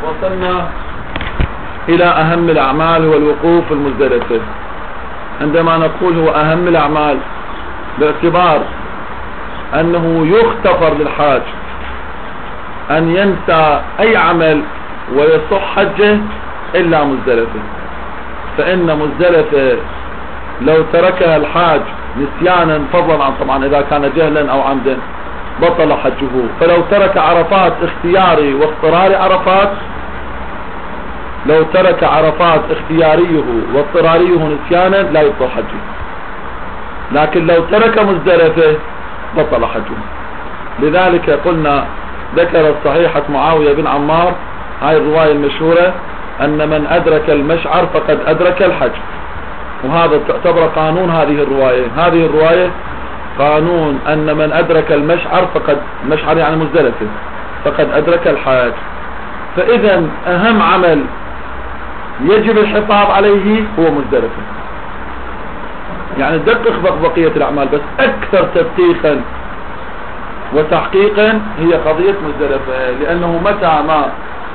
وصلنا إلى أهم الأعمال هو الوقوف المزدلفة. عندما نقول هو أهم الأعمال باعتبار أنه يغتفر للحاج أن ينسى أي عمل ويصح حجه إلا مزدلفة، فإن مزدلفة لو تركها الحاج نسيانا فضلا عن طبعا إذا كان جهلا أو عمدا بطل حجه. فلو ترك عرفات اختياري واضطراري عرفات، لو ترك عرفات اختياريه واضطراريه نسيانا لا يبطل حجه، لكن لو ترك مزدلفة بطل حجه. لذلك قلنا ذكر صحيحة معاوية بن عمار هاي الرواية المشهورة أن من أدرك المشعر فقد أدرك الحج، وهذا تعتبر قانون هذه الرواية قانون أن من أدرك المشعر فقد، مشعر يعني مزدلفة، فقد أدرك الحج. فإذا أهم عمل يجب الحفاظ عليه هو مزدلفة. يعني دقق بقية الأعمال، بس أكثر تدقيقا وتحقيقا هي قضية مزدلفة، لأنه متى ما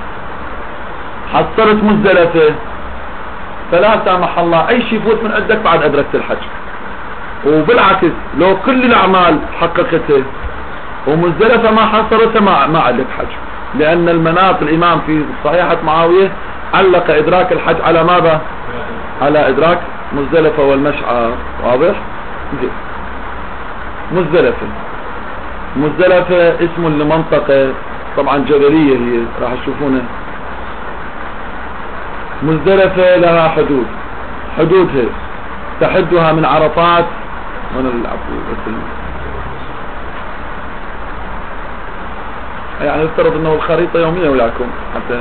حصلت مزدلفة فلا سامح الله أي شيء يفوت من عندك بعد أدركت الحج. وبالعكس لو كل الأعمال حققته ومزدلفة ما حصلتها ما عندك حج، لأن المناط الإمام في صحيحة معاوية علق إدراك الحج على ماذا؟ على إدراك مزدلفة والمشعر. واضح؟ مزدلفة اسم لمنطقة طبعا جبلية، هي راح تشوفونها. مزدلفة لها حدودها تحدها من عرفات يعني يفترض انه الخريطة يومية ولاكم حتى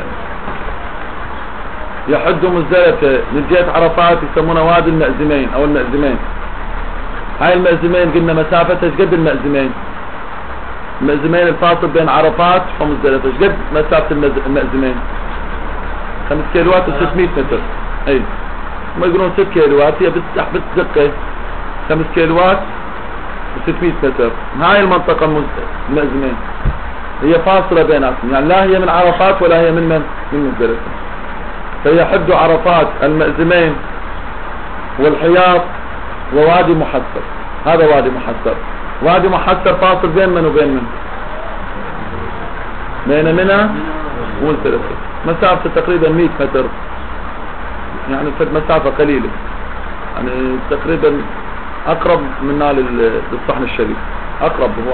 يحد مزدلفة من جهة عرفات يسمونه وادي المأزمين او المأزمين. هاي المأزمين قلنا مسافتها قد المأزمين الفاصل بين عرفات ومزدلفة قد مسافة المأزمين؟ 5 كيلوات و 600 متر. اي ما يقولون 6 كيلوات، هي بتدقة 5 كيلوات و 600 متر. هاي المنطقة المأزمين هي فاصلة بيناتهم، يعني لا هي من عرفات ولا هي من مزدلفة. فهي حد عرفات المأزمين والحياط ووادي محسر. هذا وادي محسر فاصل بين من وبين من؟ بين منى ومزدلفة، مسافة تقريبا 100 متر، يعني مسافة قليلة، يعني تقريبا اقرب منا للصحن الشريف، اقرب هو.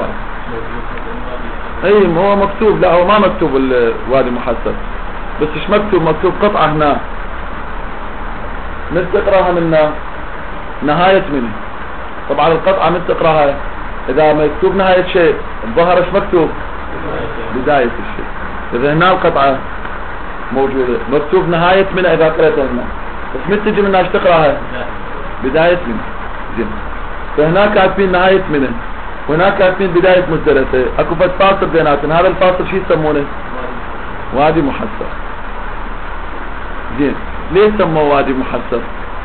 اي هو مكتوب، لا هو ما مكتوب الوادي محسر، بس ايش مكتوب قطعة هنا من تقراها من نهاية منه. طبعا القطعة من تقراها اذا مكتوب نهاية شيء الظهر ايش مكتوب؟ بداية الشيء. اذا هنا القطعة موجودة مكتوب نهاية منها اذا قرأتها هنا، بس من تجي منها ايش تقراها؟ بداية منه. زين، فهناك كاتبين نهاية منه وهناك كاتبين بداية مزدلفة، اكو فاصل بيناتهم، هذا الفاصل شو يسمونه؟ وادي محسر. زين، ليه سموه وادي محسر؟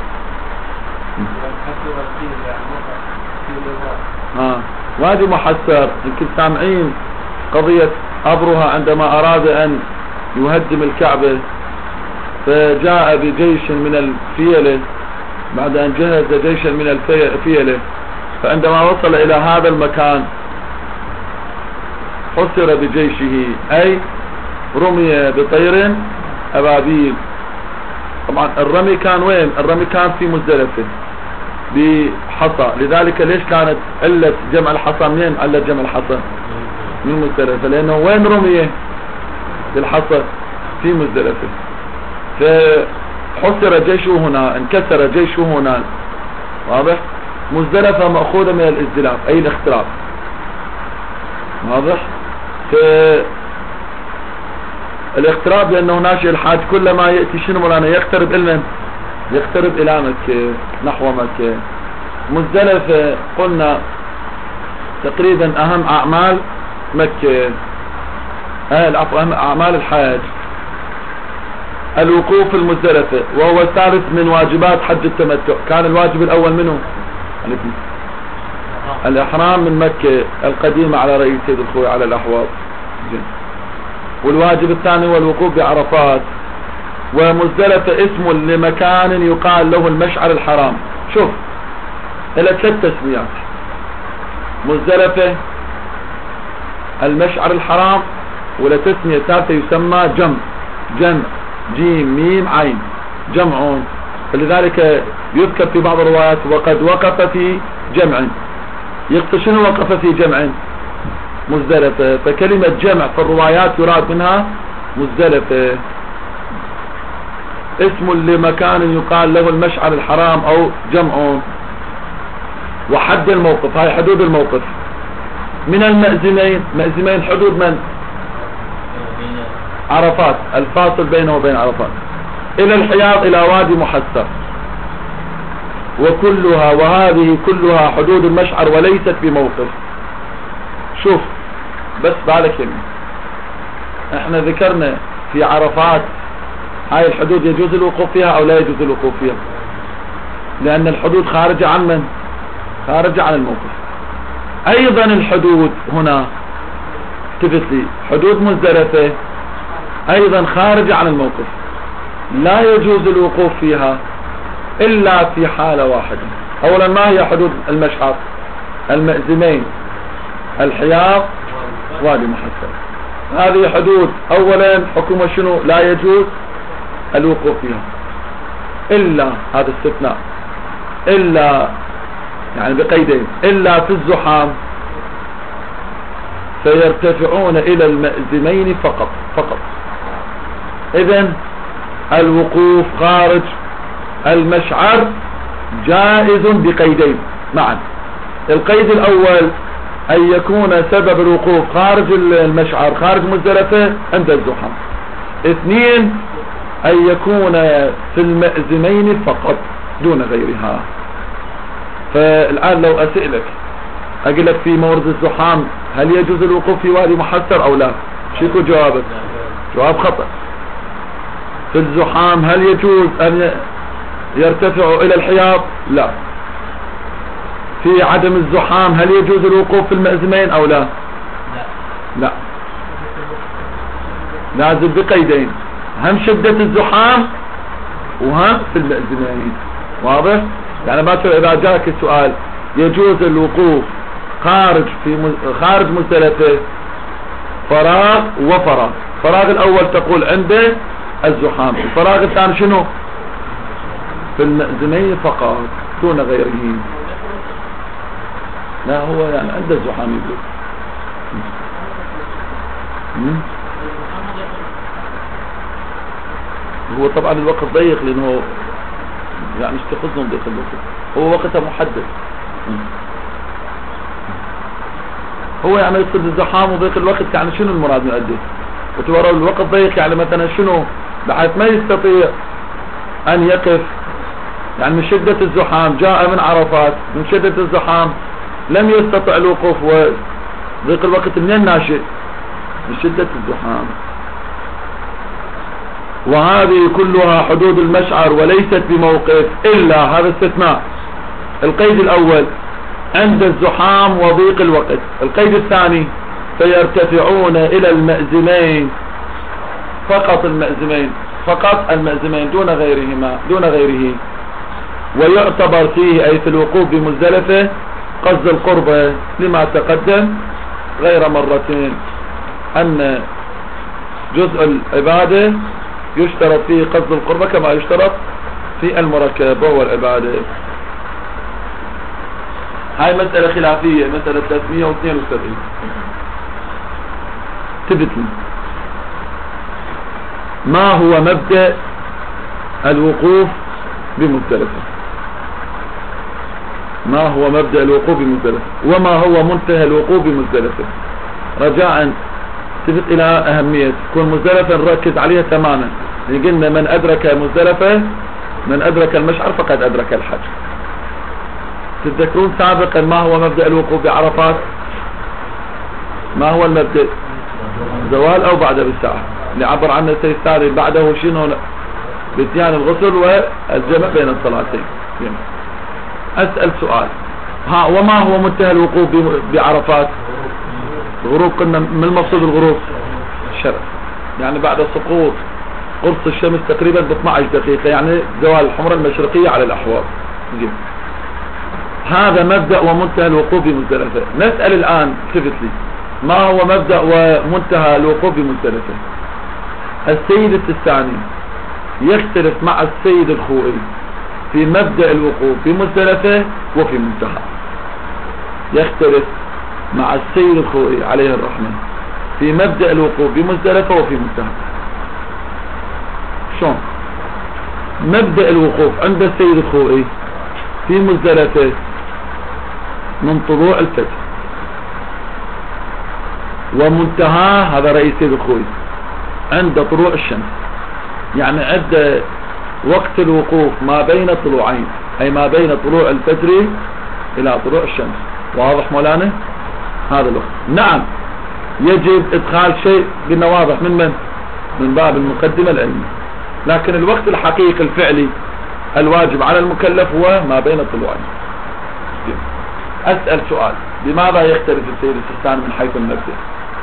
وادي محسر يمكن سامعين قضية أبرهة عندما أراد أن يهدم الكعبة، فجاء بجيش من الفيلة بعد أن جهز جيشا من الفيلة، فعندما وصل إلى هذا المكان حصر بجيشه، أي رمي بطير أبابيل. طبعا الرمي كان وين؟ الرمي كان في مزدلفة بحصى. لذلك ليش كانت علة جمع الحصى؟ منين علة جمع الحصى؟ من مزدلفة، لأنه وين رميه بالحصى؟ في مزدلفة. فحصر جيشه هنا، انكسر جيشه هنا. واضح؟ مزدلفة مأخوذة من الازدلاف أي الاختلاف. واضح؟ الاقتراب لأنه ناشئ الحاج كلما يأتي شنو مولانا؟ يقترب إلى مكة، نحو مكة. مزدلفة قلنا تقريبا أهم أعمال مكة، أهم أعمال الحاج الوقوف المزدلفة، وهو الثالث من واجبات حج التمتع. كان الواجب الأول منه الإحرام من مكة القديمة على رئيس سيد الخوي على الأحواض. والواجب الثاني هو الوقوف بعرفات. ومزدلفة اسم لمكان يقال له المشعر الحرام. شوف إلى 3 تسميات: مزدلفة، المشعر الحرام، ولا تسمية ثالثة يسمى جمع جيم ميم عين، جمع. فلذلك يذكر في بعض الروايات وقد وقف في جمع. يقصد شنو وقف في جمع؟ مزدلفة. فكلمة جمع في الروايات يراد منها مزدلفة. اسم لمكان يقال له المشعر الحرام أو جمع. وحد الموقف، هاي حدود الموقف. من المأزمين، مأزمين حدود من؟ عرفات، الفاصل بينه وبين عرفات. إلى الحياض، إلى وادي محسر. وكلها وهذه كلها حدود المشعر وليست بموقف. شوف بس بالك احنا ذكرنا في عرفات هاي الحدود يجوز الوقوف فيها او لا يجوز الوقوف فيها، لان الحدود خارجة عن من؟ خارجة عن الموقف. ايضا الحدود هنا تثبت لي حدود مزدلفة ايضا خارجة عن الموقف، لا يجوز الوقوف فيها الا في حالة واحدة. اولا ما هي حدود المشعر؟ المأزمين، الحياض، وادي محسر. هذه حدود اولا حكمها شنو؟ لا يجوز الوقوف فيها الا، هذا استثناء، الا يعني بقيدين: الا في الزحام فيرتفعون الى المأزمين فقط. اذن الوقوف خارج المشعر جائز بقيدين معا. القيد الاول ان يكون سبب الوقوف خارج المشعر، خارج مزدلفة عند الزحام. 2 ان يكون في المأزمين فقط دون غيرها. فالان لو اسئلك اقول لك في مورد الزحام هل يجوز الوقوف في وادي محسر او لا؟ شيكو جوابك؟ جواب خطأ. في الزحام هل يجوز ان يرتفع الى الحياض؟ لا. في عدم الزحام هل يجوز الوقوف في المأزمين او لا؟ لا. لازم بقيدين: هم شدة الزحام وهم في المأزمين. واضح؟ يعني مثلا اذا جاك السؤال يجوز الوقوف خارج مزدلفة فراغ وفراغ. فراغ الاول تقول عنده الزحام، الفراغ الثاني شنو؟ في المأزمين فقط دون غيره. لا هو يعني عنده الزحام يقول. هو طبعا الوقت ضيق لانه يعني استخدمهم ضيق الوقت، هو وقته محدد. هو يعني يقصد الزحام وضيق الوقت، يعني شنو المراد من عنده؟ وتورى الوقت ضيق يعني مثلا شنو؟ بحيث ما يستطيع ان يقف، يعني من شدة الزحام جاء من عرفات، من شدة الزحام لم يستطع الوقوف، وضيق الوقت منين ناشئ؟ من شدة الزحام. وهذه كلها حدود المشعر وليست بموقف الا، هذا استثناء. القيد الاول عند الزحام وضيق الوقت. القيد الثاني فيرتفعون الى المأزمين فقط، المأزمين فقط، المأزمين دون غيره. ويعتبر فيه اي في الوقوف بمزدلفة قصد القربة لما تقدم غير مرتين، ان جزء العبادة يشترط فيه قصد القربة كما يشترط في المركب وهو العبادة. هاي مسألة خلافية، مسألة 372 تبتني. ما هو مبدأ الوقوف بمزدلفة؟ ما هو مبدأ الوقوف بمزدلفة؟ وما هو منتهى الوقوف بمزدلفة؟ رجاء تفت الى اهمية تكون مزدلفة نركز عليها تماما. قلنا من ادرك مزدلفة، من ادرك المشعر فقد ادرك الحج. تتذكرون سابقا ما هو مبدأ الوقوف بعرفات؟ ما هو المبدأ؟ زوال او بعد بالساعة اللي عبر عنه السيد الثاني. بعده شنو؟ باتيان الغسل والجمع بين الصلاتين. اسأل سؤال، وما هو منتهى الوقوف بعرفات؟ الغروب. قلنا من المقصود الغروب؟ الشرق. يعني بعد سقوط قرص الشمس تقريبا ب 12 دقيقة، يعني زوال الحمرة المشرقية على الأحواض. هذا مبدأ ومنتهى الوقوف بمزدلفة. نسأل الآن التفت لي، ما هو مبدأ ومنتهى الوقوف بمزدلفة؟ السيد السيستاني يختلف مع السيد الخوئي في مبدأ الوقوف بمزدلفة وفي منتهى. يختلف مع السيد الخوئي عليه الرحمة في مبدأ الوقوف بمزدلفة وفي منتهى. شون؟ مبدأ الوقوف عند السيد الخوئي في مزدلفة من طلوع الفجر، ومنتهى هذا رئيس السيد الخوئي عند طلوع الشمس. يعني عند وقت الوقوف ما بين الطلوعين، أي ما بين طلوع الفجر إلى طلوع الشمس. واضح مولانا؟ هذا الوقت. نعم يجب إدخال شيء قلنا واضح من باب المقدمة العلمية، لكن الوقت الحقيقي الفعلي الواجب على المكلف هو ما بين الطلوعين. أسأل سؤال، لماذا يختلف السيد السيستاني من حيث المبدأ؟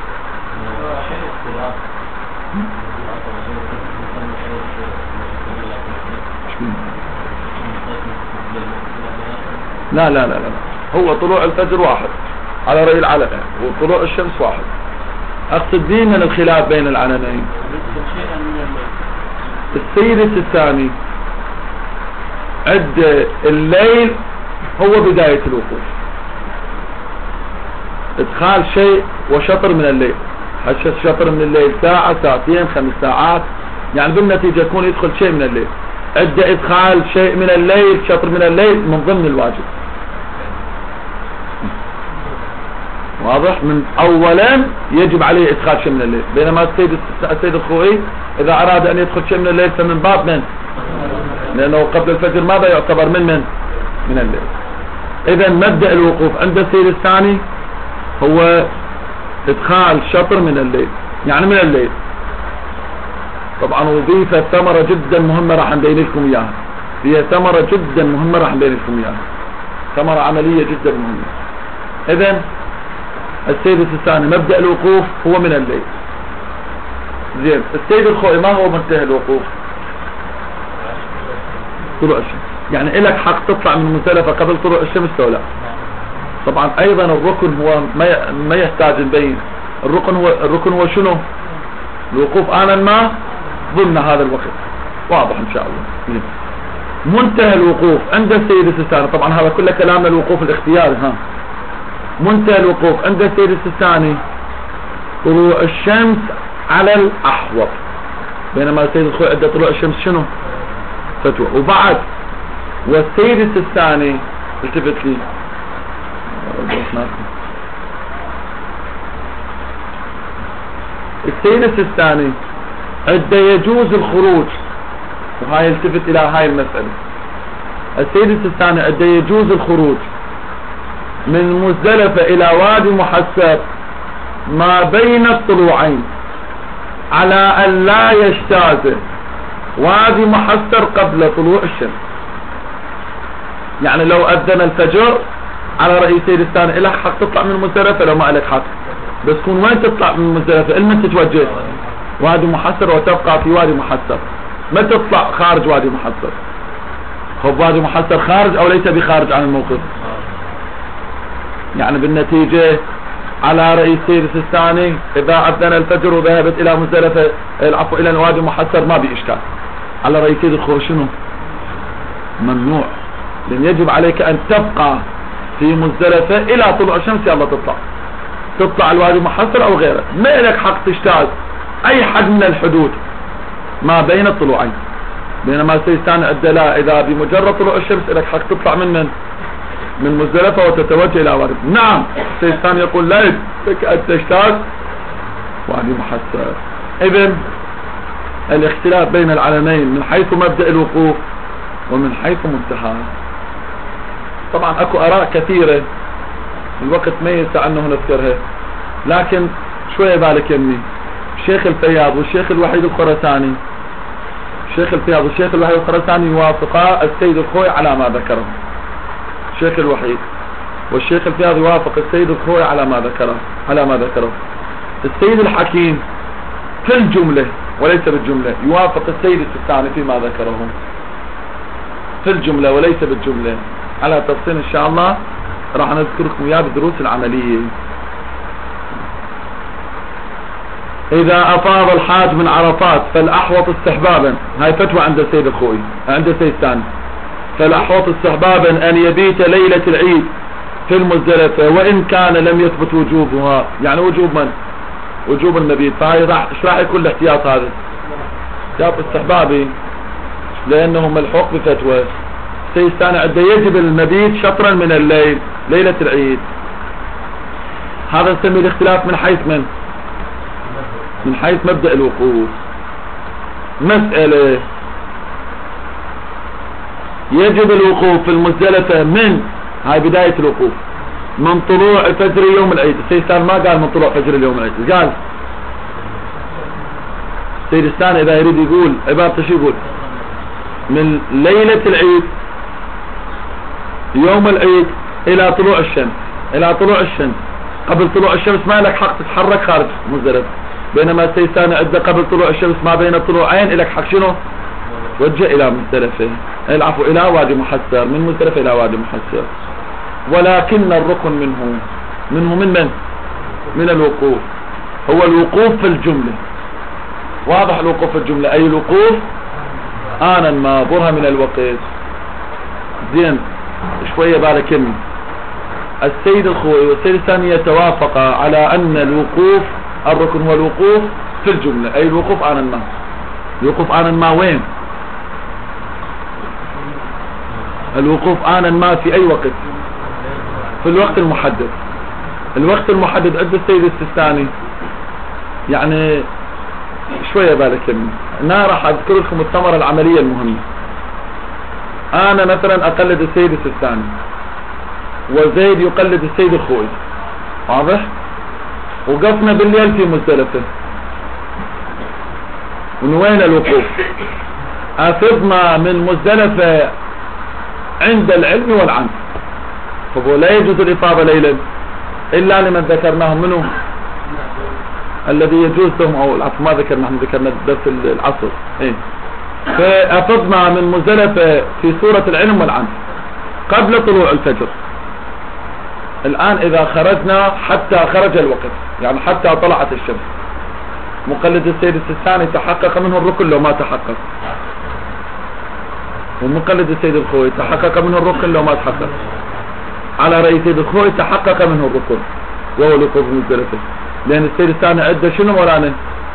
لا لا لا لا، هو طلوع الفجر واحد على رأي العلماء، وطلوع الشمس واحد. أقصد من الخلاف بين العلمين. السيد السيستاني عد الليل هو بداية الوقوف، ادخال شيء وشطر من الليل، شطر من الليل ساعة ساعتين 5 ساعات، يعني بالنتيجة يكون يدخل شيء من الليل. عد ادخال شيء من الليل شطر من الليل من ضمن الواجب. واضح؟ من اولا يجب عليه ادخال شيء من الليل، بينما السيد الخوئي اذا اراد ان يدخل شيء من الليل فمن باب من، لانه قبل الفجر ماذا يعتبر من الليل. اذا مبدأ الوقوف عند السيد الثاني هو ادخال شطر من الليل، يعني من الليل. طبعا وظيفة ثمرة جدا مهمة راح نبين لكم اياها، هي ثمرة جدا مهمة راح نبين لكم اياها، ثمرة عملية جدا مهمة. اذا السيد الثاني مبدأ الوقوف هو من الليل. زين، السيد الخوئي ما هو منتهى الوقوف؟ طلوع الشمس. يعني إلك حق تطلع من مزدلفة قبل طلوع الشمس ولا لا؟ طبعا ايضا الركن هو ما يحتاج نبين. الركن هو شنو؟ الوقوف آنا ما ضمن هذا الوقت. واضح ان شاء الله. منتهى الوقوف عند السيد السيستاني، طبعا هذا كله كلامنا الوقوف الاختياري. منتهى الوقوف عند السيد السيستاني طلوع الشمس على الأحوط، بينما السيد الخوئي عند طلوع الشمس شنو؟ فتوى. وبعد والسيد السيستاني التفت لي، السيد السيستاني عند يجوز الخروج، وهاي التفت الى هاي المسألة. السيد السيستاني عند يجوز الخروج من مزدلفة الى وادي محسب ما بين الطلوعين على ان لا يجتاز وادي محسر قبل طلوع الشمس. يعني لو اذن الفجر على رأي السيد الثاني الك حق تطلع من مزدلفة، لو ما الك حق، بس كون وين تطلع من مزدلفة؟ المن تتوجه وادي محسر وتبقى في وادي محسر، ما تطلع خارج وادي محسر. خب وادي محسر خارج او ليس بخارج عن الموقف؟ يعني بالنتيجة على رأي السيد السيستاني اذا اذن الفجر وذهبت الى مزدلفة العفو الى وادي محسر ما بإشكال. على رأي السيد الخوئي شنو؟ ممنوع، لان يجب عليك ان تبقى في مزدلفة الى طلوع الشمس. يلا تطلع الوادي محسر او غيره، ما لك حق تجتاز اي حد من الحدود ما بين الطلوعين. بينما السيستاني ادى لا، اذا بمجرد طلوع الشمس لك حق تطلع من مزدلفة وتتوجه الى وادي. نعم السيستاني يقول لا لك ان تجتاز وادي محسر. اذن الاختلاف بين العلمين من حيث مبدأ الوقوف ومن حيث منتهى. طبعا اكو اراء كثيرة الوقت ما يسع انه نذكرها، لكن شوية بالك يمني. الشيخ الفياض والشيخ الوحيد الخراساني، الشيخ الفياض والشيخ الوحيد الخراساني يوافقا السيد الخوئي على ما ذكره. الشيخ الوحيد والشيخ الفياض يوافق السيد الخوئي على ما ذكره. السيد الحكيم في الجملة وليس بالجملة، يوافق السيد السيستاني فيما ذكره في الجملة وليس بالجملة. على تفصيل ان شاء الله راح نذكركم اياه بالدروس العملية. اذا افاض الحاج من عرفات فالاحوط استحبابا، هاي فتوى عند السيد الخوئي عند السيد الثاني، فالاحوط استحبابا ان يبيت ليلة العيد في المزدلفة وان كان لم يثبت وجوبها. يعني وجوب من؟ وجوب المبيت. فهي ايش راح يكون الاحتياط هذا؟ احتياط استحبابي لانه ملحوق بفتوى. السيد الثاني عنده يجب المبيت شطرا من الليل ليلة العيد. هذا نسميه الاختلاف من حيث من حيث مبدأ الوقوف. مسألة يجب الوقوف في المزدلفة من هاي بداية الوقوف من طلوع فجر يوم العيد. السيد الثاني ما قال من طلوع فجر اليوم العيد، قال السيد الثاني اذا يريد يقول عبارته شو يقول؟ من ليلة العيد يوم العيد الى طلوع الشمس. الى طلوع الشمس، قبل طلوع الشمس ما لك حق تتحرك خارج مزدلفة، بينما السيد الثاني عنده قبل طلوع الشمس ما بين الطلوعين لك حق شنو؟ وجه الى مزدلفة، العفو الى وادي محسر، من مزدلفة الى وادي محسر. ولكن الركن منه من الوقوف هو الوقوف في الجملة. واضح الوقوف في الجملة اي الوقوف آنا ما برها من الوقت. زين شوية بالك السيد الخوئي والسيد الثاني يتوافقا على ان الوقوف الركن هو الوقوف في الجملة اي الوقوف آنا ما. الوقوف آنا ما وين؟ الوقوف آنا ما في اي وقت؟ في الوقت المحدد. الوقت المحدد عند السيد السيستاني يعني شوية بالك انا راح اذكر لكم الثمرة العملية المهمة. انا مثلا اقلد السيد السيستاني وزيد يقلد السيد الخوئي، واضح؟ وقفنا بالليل في مزدلفة، ونوين الوقوف؟ افضنا من مزدلفة عند العلم والعمل، فقول لا يجوز الافاضة ليلا الا لمن ذكرناه منه الذي يجوز لهم، او العفو ما ذكرنا، احنا ذكرنا درس العصر. فافضنا من مزدلفة في سورة العلم والعمل قبل طلوع الفجر. الان اذا خرجنا حتى خرج الوقت، يعني حتى طلعت الشمس، مقلد السيد السيستاني تحقق منه الركن لو ما تحقق، ومقلد السيد الخوئي تحقق منه الركن لو ما تحقق. على رأي السيد الخوئي تحقق منه الركن وهو الوقوف مزدلفة، لان السيد الثاني عده شنو مولانا؟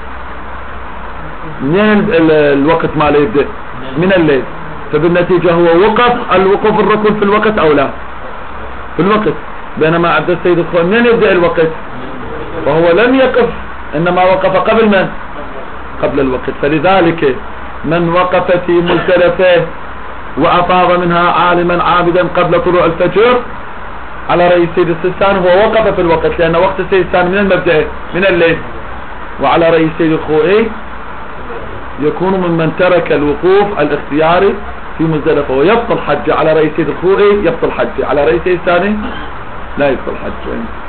منين الوقت ماله يبدأ؟ من الليل. فبالنتيجة هو وقف الوقوف الركن في الوقت او لا؟ في الوقت. بينما عبد السيد الخوئي منين يبدأ الوقت؟ وهو لم يقف، انما وقف قبل من؟ قبل الوقت. فلذلك من وقف في مزدلفة وافاض منها عالما عابدا قبل طلوع الفجر على رأي السيد السيستاني هو وقف في الوقت، لان وقت السيد السيستاني من المبدأ من الليل. وعلى رأي السيد الخوئي يكون ممن ترك الوقوف الاختياري في مزدلفة ويبطل حج. على رأي السيد الخوئي يبطل حج، على رأي السيد الثاني لا يبطل حج.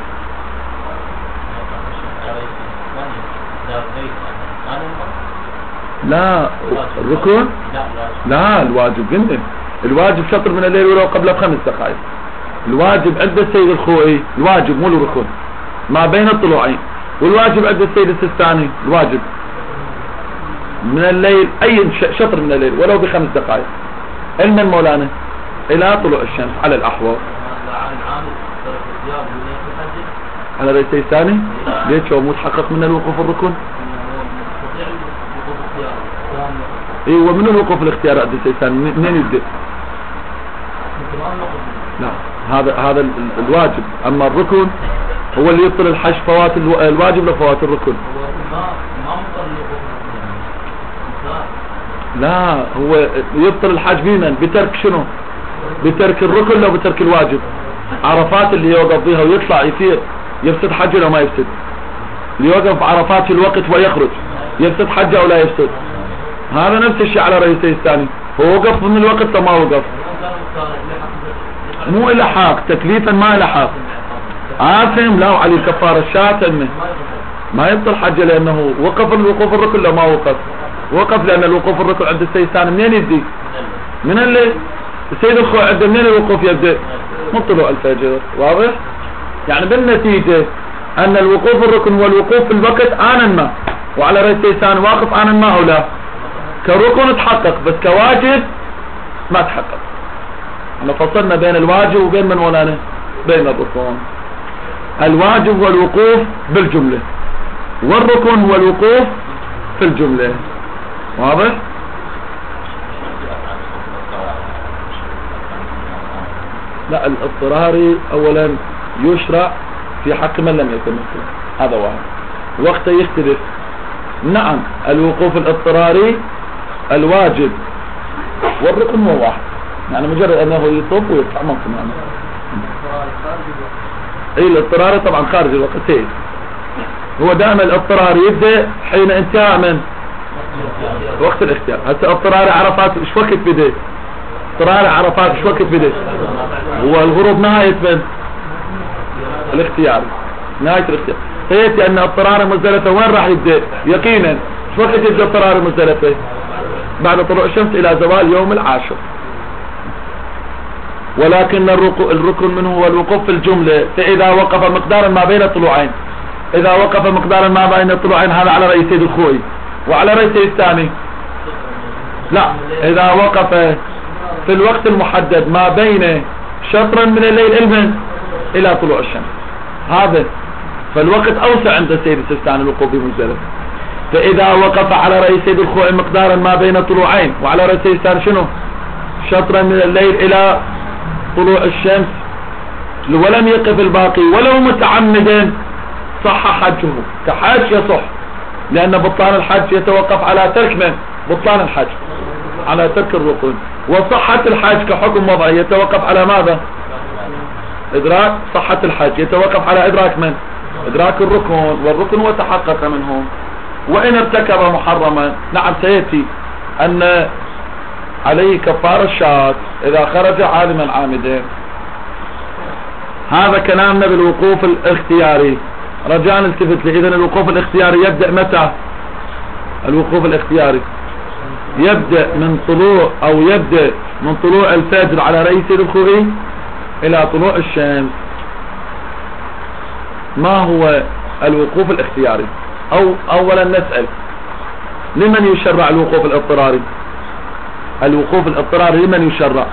لا الركن لا، الواجب قلنا الواجب شطر من الليل ولو قبل ب5 دقائق. الواجب عند السيد الخوئي الواجب مو الركن ما بين الطلوعين، والواجب عند السيد السيستاني الواجب من الليل اي شطر من الليل ولو ب5 دقائق. علما مولانا الى طلوع الشمس على الاحوال. على رأي السيد الثاني ليش هو متحقق من الوقوف الركن؟ ايوه من الوقوف الاختيار عند السيد الثاني منين يبدأ؟ لا هذا الواجب. اما الركن هو اللي يبطل الحج فوات الواجب لفوات الركن. لا هو يبطل الحج بينا بترك شنو؟ بترك الركن لو بترك الواجب. عرفات اللي يوقف بيها ويطلع يصير يفسد حجه لو ما يفسد؟ اللي يوقف عرفات في الوقت ويخرج يفسد حجه او لا يفسد؟ هذا نفس الشيء على رأي السيد الثاني. هو وقف من الوقت لو ما وقف مو إلى حق تكليفا ما إلى حق آثم لا عليه كفارة شاتم. ما يبطل حجه لانه وقف الوقوف الركن. لو ما وقف لان الوقوف الركن عند السيد الثاني منين يبدي؟ من الليل. السيد الخوي عنده منين الوقوف يبدأ؟ من طلوع الفجر. واضح؟ يعني بالنتيجة ان الوقوف الركن والوقوف في الوقت آنا ما، وعلى رأي السيد الثاني واقف آنا ما او لا، كركن تحقق بس كواجب ما تحقق. احنا فصلنا بين الواجب وبين من مولانا؟ بين الركن. الواجب هو الوقوف بالجملة، والركن هو الوقوف في الجملة. واضح؟ لا، الاضطراري اولا يشرع في حق من لم يكن مسلم، هذا واحد. وقته يختلف. نعم الوقوف الاضطراري الواجب والركن هو واحد، يعني مجرد انه يطب ويطلع ممكن يعني. اي الاضطراري طبعا خارج الوقتين. هو دائما الاضطراري يبدأ حين انتهاء من وقت الاختيار. هسه اضطراري عرفات ايش وقت بدا؟ اضطراري عرفات ايش وقت بدا؟ هو الغروب نهاية من الاختياري، نهاية الاختيار. سيأتي ان اضطراري مزدلفة وين راح يبدأ؟ يقينا ايش وقت يبدأ اضطراري مزدلفة؟ بعد طلوع الشمس الى زوال يوم العاشر. ولكن الركن منه هو الوقوف في الجملة. فإذا وقف مقدارا ما بين الطلوعين، إذا وقف مقدارا ما بين الطلوعين، هذا على رأي سيد الخوي. وعلى رأي سيد الثاني لا، إذا وقف في الوقت المحدد ما بين شطرا من الليل إلى طلوع الشمس، هذا فالوقت أوسع عند سيد السيستاني الوقوف بمزدلفة. فإذا وقف على رأي سيد الخوي مقدارا ما بين طلوعين، وعلى رأي سيد السيستاني شنو؟ شطرا من الليل إلى طلوع الشمس، ولم يقف الباقي ولو متعمدا، صح حجه. كحج يصح، لأن بطلان الحج يتوقف على ترك من؟ بطلان الحج على ترك الركن. وصحة الحج كحكم وضعي يتوقف على ماذا؟ إدراك. صحة الحج يتوقف على إدراك من؟ إدراك الركن، والركن هو تحقق منه. وإن ارتكب محرما، نعم سيأتي أن عليه كفار الشاة إذا خرج عالما عامدا. هذا كلامنا بالوقوف الاختياري. رجاء التفت لي. إذن الوقوف الاختياري يبدأ متى؟ الوقوف الاختياري يبدأ من طلوع، أو يبدأ من طلوع الفجر على رئيس الخوئي إلى طلوع الشمس. ما هو الوقوف الاختياري؟ أولا نسأل لمن يشرع الوقوف الاضطراري؟ الوقوف الاضطراري لمن يشرع؟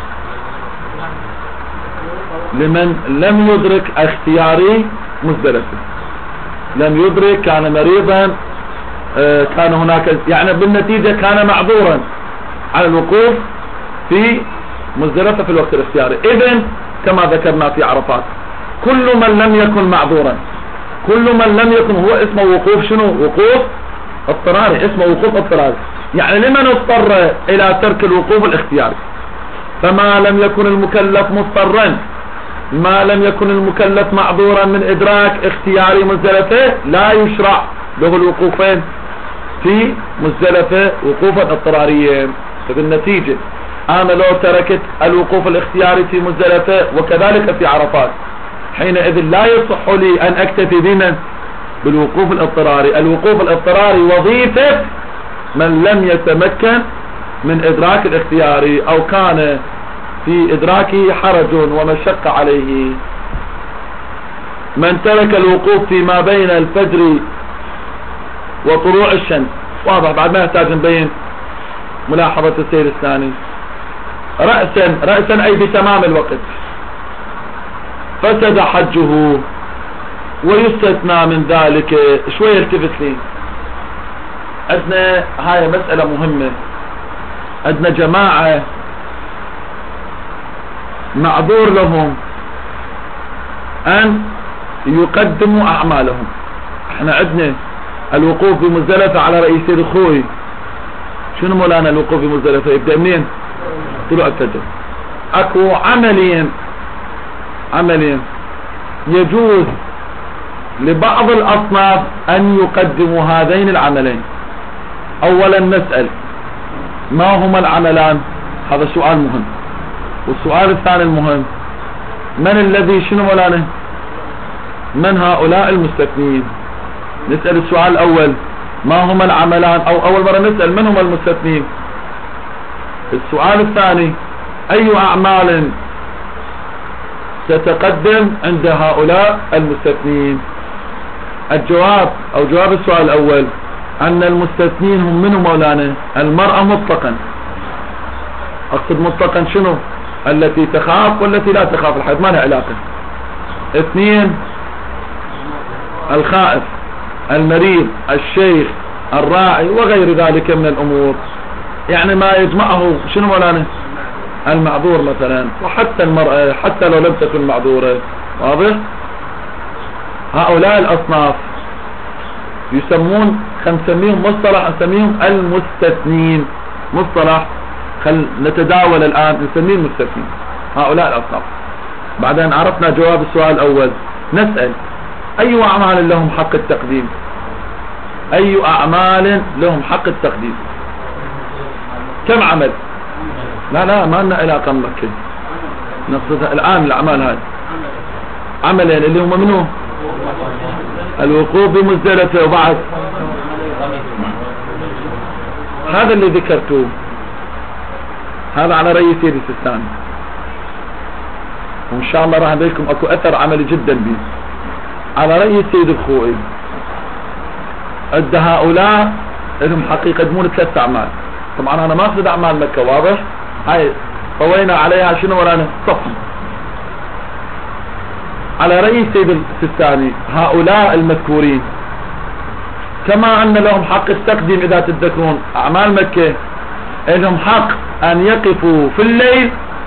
لمن لم يدرك اختياري مزدلفة، لم يدرك، كان مريضا، كان هناك، يعني بالنتيجة كان معذورا على الوقوف في مزدلفة في الوقت الاختياري. إذن كما ذكرنا في عرفات، كل من لم يكن معذورا، كل من لم يكن، هو اسمه وقوف شنو؟ وقوف اضطراري، اسمه وقوف اضطراري. يعني لمن اضطر الى ترك الوقوف الاختياري؟ فما لم يكن المكلف مضطرا، ما لم يكن المكلف معذورا من ادراك اختياري مزدلفة، لا يشرع له الوقوفين في مزدلفة وقوفا اضطراريا. فبالنتيجة انا لو تركت الوقوف الاختياري في مزدلفة وكذلك في عرفات، حينئذ لا يصح لي ان اكتفي بمن؟ بالوقوف الاضطراري. الوقوف الاضطراري وظيفة من لم يتمكن من ادراك الاختياري، او كان في ادراكه حرج ومشقة عليه. من ترك الوقوف فيما بين الفجر وطلوع الشمس، واضح بعد ما يحتاج نبين ملاحظة السير الثاني. رأسا اي بتمام الوقت فسد حجه، ويستثنى من ذلك. شوية التفت لي، عندنا هاي مسألة مهمة. عندنا جماعة معذور لهم ان يقدموا اعمالهم. احنا عندنا الوقوف بمزدلفة على رئيس الخوي. شنو مولانا الوقوف بمزدلفة؟ يبدأ منين؟ طلوع الفجر. اكو عمليا يجوز لبعض الاصناف ان يقدموا هذين العملين. اولا نسأل ما هما العملان؟ هذا سؤال مهم. والسؤال الثاني المهم، من الذي شنو مولانا؟ من هؤلاء المستثنين؟ نسأل السؤال الأول ما هما العملان، أو أول مرة نسأل من هما المستثنين. السؤال الثاني أي أعمال تتقدم عند هؤلاء المستثنين. الجواب أو جواب السؤال الأول أن المستثنين هم منهم مولانا المرأة مطلقا. أقصد مطلقا شنو؟ التي تخاف والتي لا تخاف الحيض ما لها علاقة. اثنين الخائف، المريض، الشيخ، الراعي وغير ذلك من الأمور، يعني ما يجمعه شنو مولانا؟ المعذور مثلا، وحتى المرأة حتى لو لم تكن معذورة. واضح؟ هؤلاء الأصناف يسمون نسميهم مصطلح نسميهم المستثنين. مصطلح نتداول الآن نسميه المستثنين هؤلاء الأصناف. بعدين عرفنا جواب السؤال الأول نسأل أي أعمال لهم حق التقديم؟ أي أعمال لهم حق التقديم؟ كم عمل؟ لا ما لنا علاقة ممكن نقصدها الآن الأعمال هذه عملين اللي هم منه الوقوف بمزدلفة وبعد هذا اللي ذكرته. هذا على رأي سيدي السيستاني، وإن شاء الله راح لكم أكو أثر عملي جدا به. على رأي سيد الخوئي عند هؤلاء لهم حقيقة يقدمون 3 أعمال. طبعا أنا ما أقصد أعمال مكة، واضح؟ هاي طوينا عليها شنو ورانا صفحة. على رأي سيد السيستاني هؤلاء المذكورين كما أن لهم حق التقديم إذا تتذكرون أعمال مكة، لهم حق أن يقفوا في الليل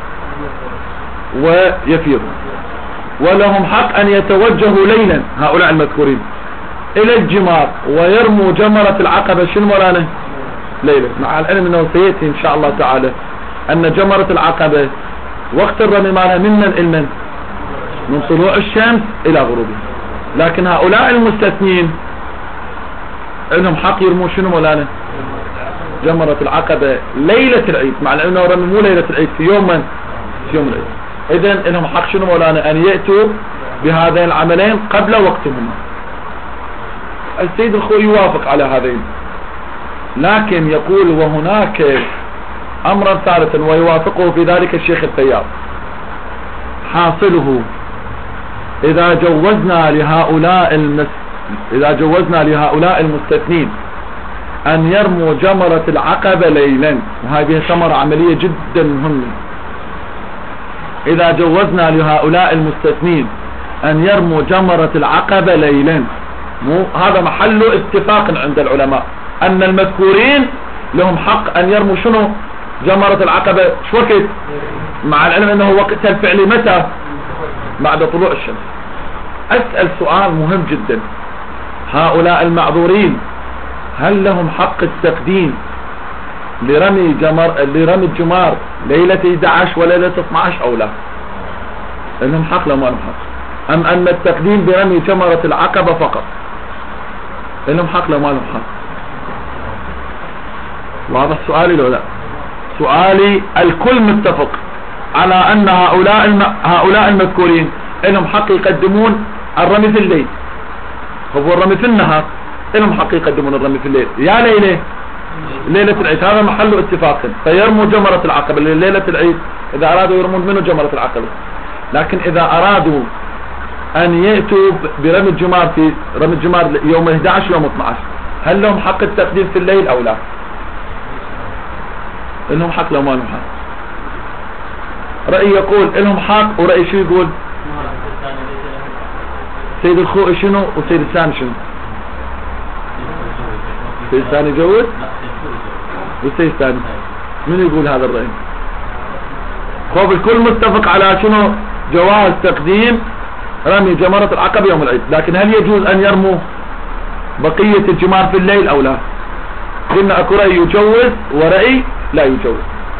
ويفيضوا، ولهم حق أن يتوجهوا ليلا هؤلاء المذكورين إلى الجمار ويرموا جمرة العقبة شنو مولانا ليلا، مع العلم أنه سيأتي إن شاء الله تعالى أن جمرة العقبة وقت الرمي مالها من طلوع الشمس إلى غروبها. لكن هؤلاء المستثنين لهم حق يرموا شنو مولانا جمرة العقبة ليلة العيد، مع أنه رمي مو ليلة العيد في يوم العيد. إذن لهم حق شنو مولانا أن يأتوا بهذين العملين قبل وقتهما. السيد الخوي يوافق على هذين، لكن يقول وهناك أمرا ثالثا ويوافقه في ذلك الشيخ الفياض. حاصله إذا جوزنا لهؤلاء المستثنين أن يرموا جمرة العقبة ليلا، وهذه ثمرة عملية جدا مهمة. إذا جوزنا لهؤلاء المستثنين أن يرموا جمرة العقبة ليلا، هذا محل اتفاق عند العلماء أن المذكورين لهم حق أن يرموا شنو جمرة العقبة شو وقت، مع العلم أنه وقتها الفعلي متى؟ بعد طلوع الشمس. أسأل سؤال مهم جدا، هؤلاء المعذورين هل لهم حق التقديم لرمي الجمار ليلة 11 وليلة 12 أو لا؟ لهم حق لهم ما لهم حق؟ أم أن التقديم برمي جمرة العقبة فقط؟ لهم حق لهم ما لهم حق؟ واضح سؤالي لو لا؟ سؤالي الكل متفق على أن هؤلاء المذكورين لهم حق يقدمون الرمي في الليل، هو الرمي في النهار لهم حق يقدمون الرمي في الليل يا ليلة العيد، هذا محل اتفاق. فيرموا جمرة العقبة ليلة العيد إذا أرادوا يرمون منه جمرة العقبة. لكن إذا أرادوا أن يأتوا برمي الجمار في رمي الجمار يوم 11 يوم 12 هل لهم حق التقديم في الليل أو لا؟ لهم حق لو ما لهم حق؟ رأي يقول لهم حق، ورأي شو يقول؟ سيد الخوئي شنو وسيد الثاني شنو؟ سيد الثاني يجوز والسيد الثاني من يقول هذا الرأي؟ خوف الكل متفق على شنو؟ جواز تقديم رمي جمرة العقبة يوم العيد، لكن هل يجوز أن يرموا بقية الجمار في الليل أو لا؟ قلنا أكو رأي يجوز ورأي لا يجوز.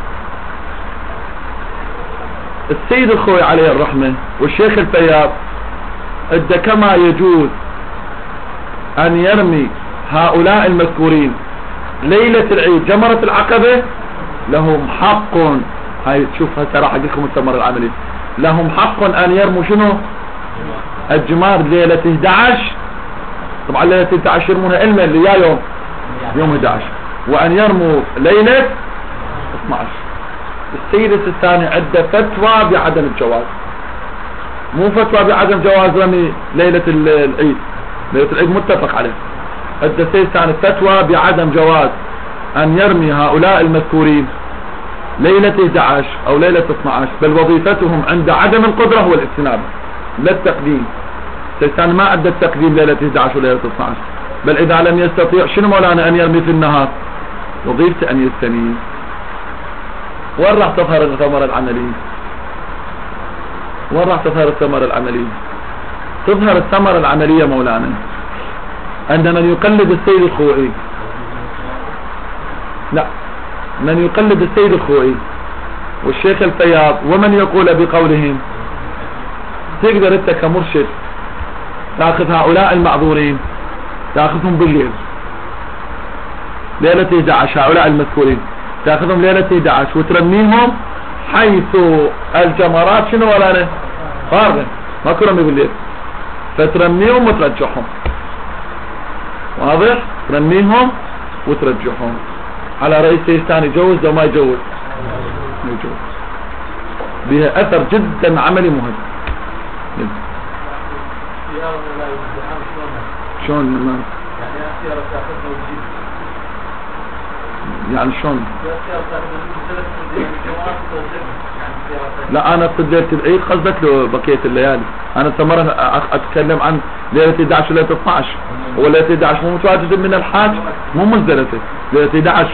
السيد الخوي عليه الرحمة والشيخ الفياض ادى كما يجوز أن يرمي هؤلاء المذكورين ليلة العيد جمرة العقبة، لهم حق، هاي تشوف هسه راح اقول لكم الثمر العملي، لهم حق أن يرموا شنو الجمار ليلة 11 طبعا ليلة 11 يرمونها علما اللي يوم 11، وأن يرموا ليلة 12. السيد السيستاني عنده فتوى بعدم الجواز، مو فتوى بعدم جواز رمي ليلة العيد. ليلة العيد متفق عليه. عنده السيد السيستاني فتوى بعدم جواز أن يرمي هؤلاء المذكورين ليلة 11 أو ليلة 12، بل وظيفتهم عند عدم القدرة هو الاجتناب لا التقديم. السيستاني ما عنده التقديم ليلة 11 وليلة 12، بل إذا لم يستطيع شنو مولانا أن يرمي في النهار؟ وظيفته أن يستنير. وين راح تظهر الثمرة العملية؟ وين راح تظهر الثمرة العملية؟ تظهر الثمرة العملية مولانا عند من يقلد السيد الخوئي. لا، من يقلد السيد الخوئي والشيخ الفياض ومن يقول بقولهم، تقدر انت كمرشد تاخذ هؤلاء المعذورين تاخذهم بالليل ليلة 11، هؤلاء المذكورين تاخذهم ليلة 11 وترميهم حيث الجمرات شنو ولا فارغة، ما كرمي بالليل، فترميهم وترجعهم. واضح؟ ترميهم وترجعهم. على رئيس السيستاني يجوز لو ما يجوز؟ يجوز. بها اثر جدا عملي مهم. شلون يعني شلون؟ لا انا صدرت العيد قصدك له بقية الليالي. انا مرة اتكلم عن ليلة 11 وليلة 12، وليلة 11 مو متواجد من الحاج، مو مزدلفة. ليلة 11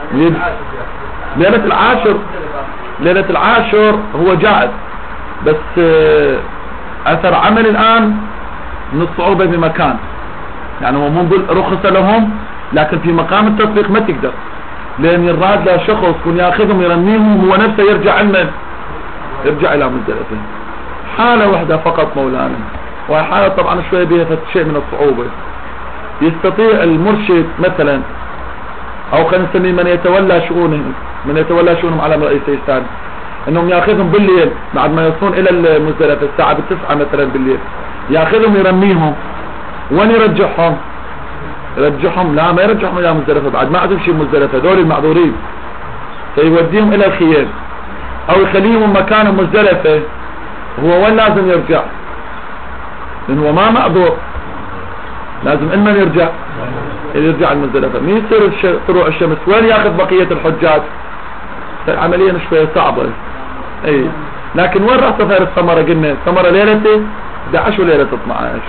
ليلة العاشر، ليلة العاشر هو جائز، بس اثر عمل الان من الصعوبة بمكان، يعني هو مو رخص لهم، لكن في مقام التطبيق ما تقدر، لان يراد له شخص يكون ياخذهم يرميهم هو نفسه يرجع لمن؟ يرجع الى مزدلفة. حالة واحدة فقط مولانا، وحالة طبعا شوية بها شيء من الصعوبة. يستطيع المرشد مثلا، او خلينا نسميه من يتولى شؤونهم على رئيس السيستاني، انهم ياخذهم بالليل بعد ما يوصلون الى المزدلفة الساعة 9 مثلا بالليل، ياخذهم يرميهم. وين يرجعهم؟ لا ما يرجعهم الى مزدلفة، بعد ما عندهم شيء مزدلفة دول المعذورين، فيوديهم الى الخيام او يخليهم مكانهم مزدلفة. هو وين لازم يرجع؟ لان هو ما معذور، لازم انمن يرجع المزدلفة. مين يصير طلوع الشمس؟ وين ياخذ بقية الحجاج؟ عمليا شوية صعبة. اي لكن وين راح تظهر الثمرة؟ قلنا الثمرة ليلة 11 وليلة 12.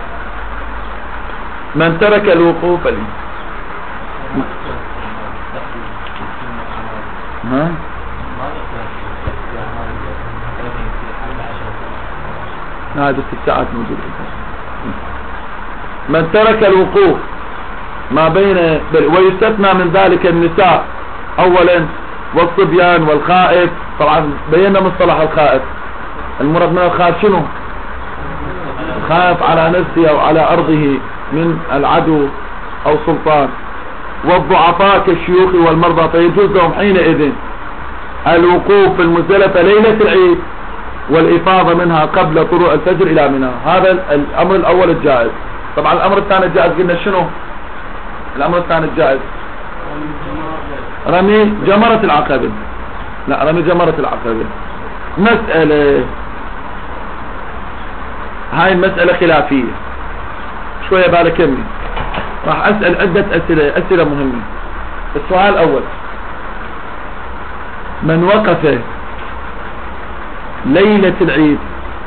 من ترك الوقوف لي هذا 6 ساعات موجود. من ترك الوقوف ما بين، ويستثنى من ذلك النساء اولا والصبيان والخائف. طبعا بينا مصطلح الخائف، المراد من الخائف شنو؟ خائف على نفسه او على ارضه من العدو او سلطان. والضعفاء كالشيوخ والمرضى، فيجوز لهم حينئذ الوقوف في المزدلفة ليلة العيد والإفاضة منها قبل طلوع الفجر إلى منى. هذا الأمر الأول الجائز. طبعا الأمر الثاني الجائز قلنا شنو؟ الأمر الثاني الجائز رمي جمرة العقبة. لا، رمي جمرة العقبة مسألة، هاي المسألة خلافية شوية بالك يمي. راح أسأل عدة أسئلة مهمة. السؤال الأول: من وقف ليلة العيد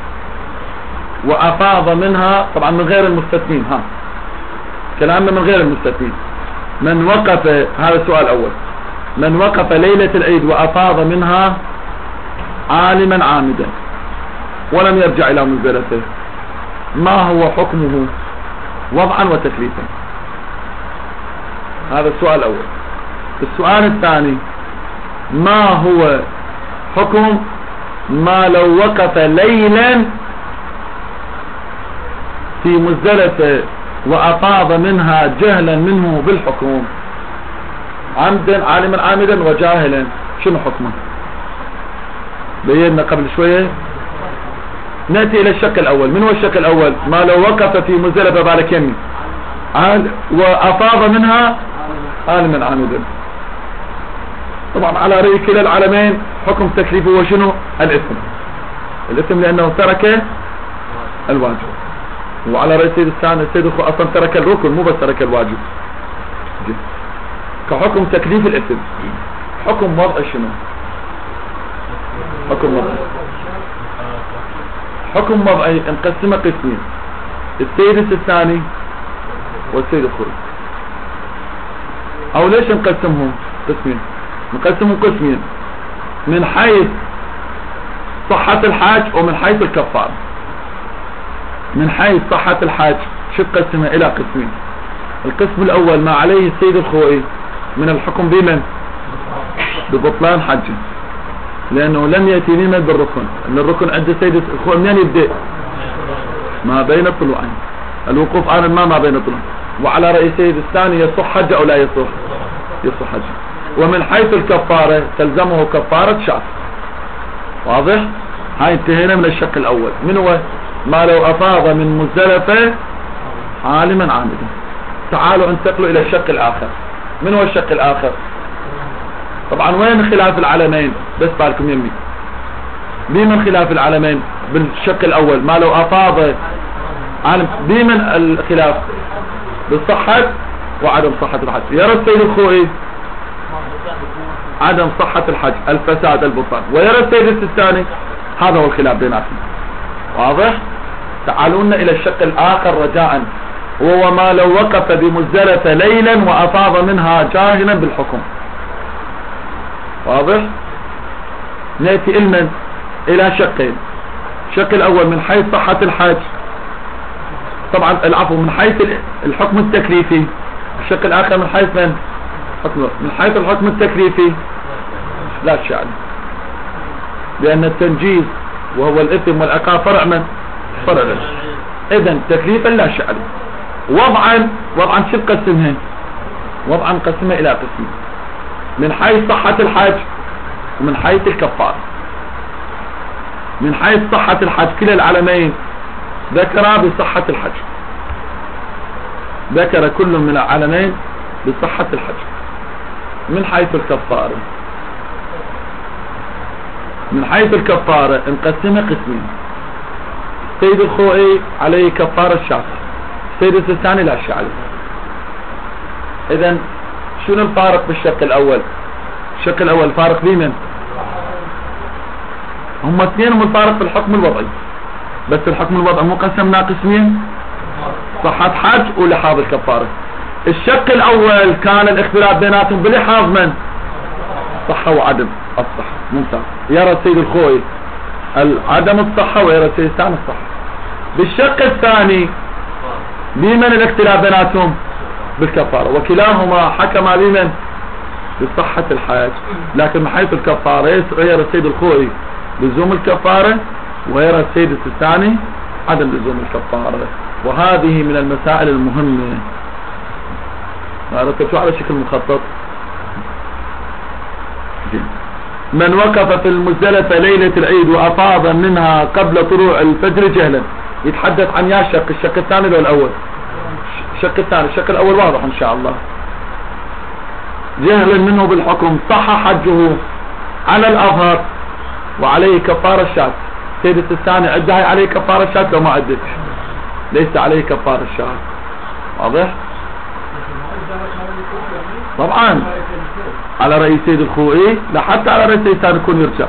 وأفاض منها، طبعا من غير المستثنين، كلامنا من غير المستثنين، من وقف، هذا السؤال الأول، من وقف ليلة العيد وأفاض منها عالما عامدا ولم يرجع إلى مزدلفة، ما هو حكمه وضعا وتكليفا؟ هذا السؤال الأول. السؤال الثاني: ما هو حكم ما لو وقف ليلا في مزدلفة وأفاض منها جهلا منه بالحكم، عمدا عالما عامدا وجاهلا، شنو حكمه؟ بينا قبل شوية. نأتي إلى الشق الأول. من هو الشق الأول؟ ما لو وقف في مزدلفة بالك يمي وأفاض منها عالما عامدا. طبعا على رأي كلا العالمين حكم تكليفه هو شنو؟ الإثم لأنه ترك الواجب. وعلى رأي سيد الثاني السيد أصلا ترك الركن مو بس ترك الواجب. كحكم تكليف الإثم. حكم وضع شنو؟ حكم وضعي انقسم قسمين، السيد الثاني والسيد الخوي. او ليش نقسمهم قسمين؟ نقسمهم قسمين من حيث صحة الحاج ومن حيث الكفارة. من حيث صحة الحاج شو قسمها الى قسمين. القسم الاول ما عليه السيد الخوي من الحكم بمن؟ ببطلان حجه، لانه لم يأتي لمن بالركن. ان الركن عند السيد الخوي منين يبدأ؟ ما بين الطلوعين، الوقوف عن الماء ما بين الطلوعين. وعلى رأي السيد الثاني يصح حجه او لا يصح؟ يصح حجه. ومن حيث الكفارة تلزمه كفارة شعب. واضح؟ هاي انتهينا من الشق الاول. من هو؟ ما لو افاض من مزدلفة عالما عامدا. تعالوا انتقلوا الى الشق الاخر. من هو الشق الاخر؟ طبعا وين خلاف العلمين؟ بس بالكم يمي بمن خلاف العلمين بالشق الاول؟ ما لو افاض عالم بمن الخلاف؟ بالصحة وعدم صحة الحج. يرى السيد الخوئي عدم صحة الحج، الفساد، البطلان. ويرى السيد الثاني هذا هو الخلاف بيناتهم. واضح؟ تعالونا الى الشق الاخر رجاء، وهو ما لو وقف بمزدلفة ليلا وافاض منها جاهلا بالحكم. واضح؟ نأتي المن الى شقين. الشق الاول من حيث صحة الحج، طبعا العفو من حيث الحكم التكليفي. الشق الاخر من حيث من؟ من حيث الحكم التكليفي لا شيء عليه، لان التنجيز وهو الاثم والعقاب فرع من؟ فرع له. اذا تكليفا لا شيء عليه. وضعا شو قسمها؟ وضعا قسمها الى قسمين، من حيث صحة الحج ومن حيث الكفارة. من حيث صحة الحج كلا العلمين ذكر بصحة الحج، ذكر كل من العلمين بصحة الحج. من حيث الكفارة، من حيث الكفارة انقسمها قسمين. سيد الخوئي عليه كفارة الشافعي، سيد الثاني لا شيء عليه. اذا شنو الفارق بالشق الاول؟ الشق الاول فارق بمن؟ هم اثنين. هم الفارق في الحكم الوضعي، بس الحكم الوضعي مو قسمنا قسمين، صحة حج ولحاظ الكفارة. الشق الاول كان الاختلاف بيناتهم بلحاظ من؟ صحة وعدم الصحة. ممتاز. يرى السيد الخوئي عدم الصحة ويرى السيد الثاني الصحة. بالشق الثاني بمن الاختلاف بيناتهم؟ بالكفارة. وكلاهما حكم بمن؟ بصحة الحج. لكن من حيث الكفارة يرى السيد الخوئي لزوم الكفارة ويرى السيد الثاني عدم لزوم الكفارة. وهذه من المسائل المهمة. ركبتوا على شكل مخطط. من وقف في المزدلفة ليلة العيد وأفاض منها قبل طلوع الفجر جهلا. يتحدث عن يا شق، الشق الثاني ولا الأول؟ الشق الثاني. الشق الأول واضح إن شاء الله. جهلا منه بالحكم صح حجه على الأظهر وعليه كفارة الشاة. سيدة الثاني عدها عليه كفارة الشاة لو ما عدت ليس عليه كفارة الشاة. واضح؟ طبعا على رأي سيد الخوئي، لا حتى على رأي سيد الثاني يكون يرجع،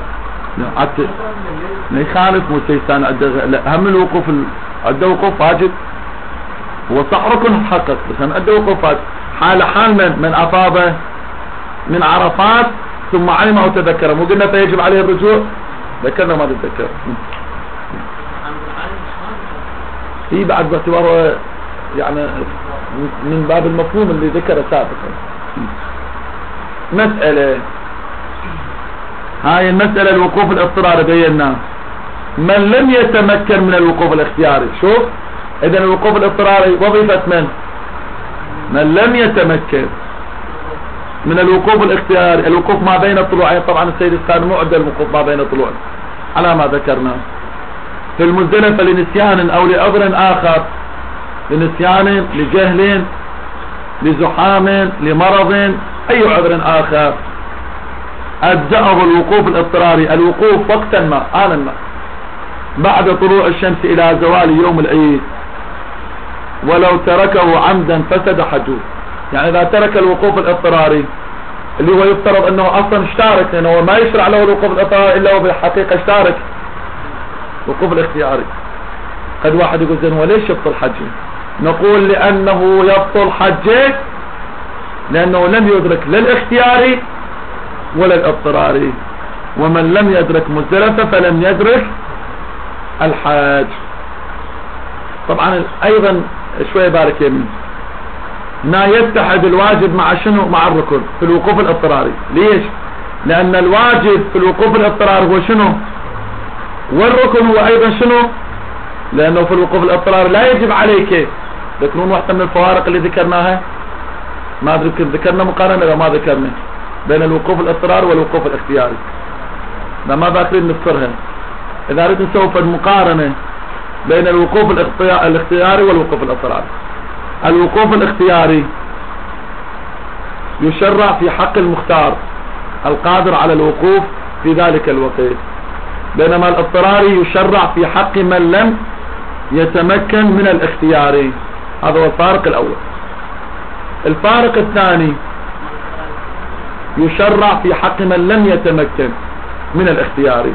ما يخالف. مو سيد الثاني هم الوقوف عنده وقوف واجب، هو صح ركن محقق بس هم عنده وقوف واجب. حال من أفاض من عرفات ثم علم أو تذكر، مو قلنا فيجب عليه الرجوع؟ ذكرنا ما تذكر. هي بعد باعتباره يعني من باب المفهوم اللي ذكره سابقا. مسألة هاي المسألة الوقوف الاضطراري بينا. من لم يتمكن من الوقوف الاختياري، شوف اذا الوقوف الاضطراري وظيفة من لم يتمكن من الوقوف الاختياري. الوقوف ما بين الطلوعين، طبعا السيد الثاني معدل الوقوف ما بين الطلوعين على ما ذكرنا. في المزدلفة لنسيان او لعذر اخر لنسيان، لجهل، لزحام، لمرض، أي عذر آخر، أجزأه الوقوف الاضطراري، الوقوف وقتا ما آنا ما بعد طلوع الشمس إلى زوال يوم العيد، ولو تركه عمدا فسد حجه. يعني إذا ترك الوقوف الاضطراري اللي هو يفترض أنه أصلا اشتارك، لأنه ما يشرع له الوقوف الاضطراري إلا هو بالحقيقة اشتارك. الوقوف الاختياري قد واحد يقول زين هو ليش يبطل حجه؟ نقول لأنه يبطل حجه لأنه لم يدرك لا الاختياري ولا الاضطراري، ومن لم يدرك مزدلفة فلم يدرك الحاج. طبعا أيضا شوية بارك يمين، ما يتحد الواجب مع شنو؟ مع الركن في الوقوف الاضطراري. ليش؟ لأن الواجب في الوقوف الاضطراري هو شنو؟ والركن هو أيضا شنو؟ لأنه في الوقوف الاضطراري لا يجب عليك. ذكرون واحدة من الفوارق اللي ذكرناها، ما ذكرنا مقارنة إذا ما ذكرنا بين الوقوف الاضطراري والوقوف الاختياري، ما ذاكرين نذكرها. إذا أردنا نسوي المقارنة بين الوقوف الاختياري والوقوف الاضطراري، الوقوف الاختياري يشرع في حق المختار القادر على الوقوف في ذلك الوقت، بينما الاضطراري يشرع في حق من لم يتمكن من الاختياري. هذا هو الفارق الأول. الفارق الثاني يشرع في حق من لم يتمكن من الاختياري.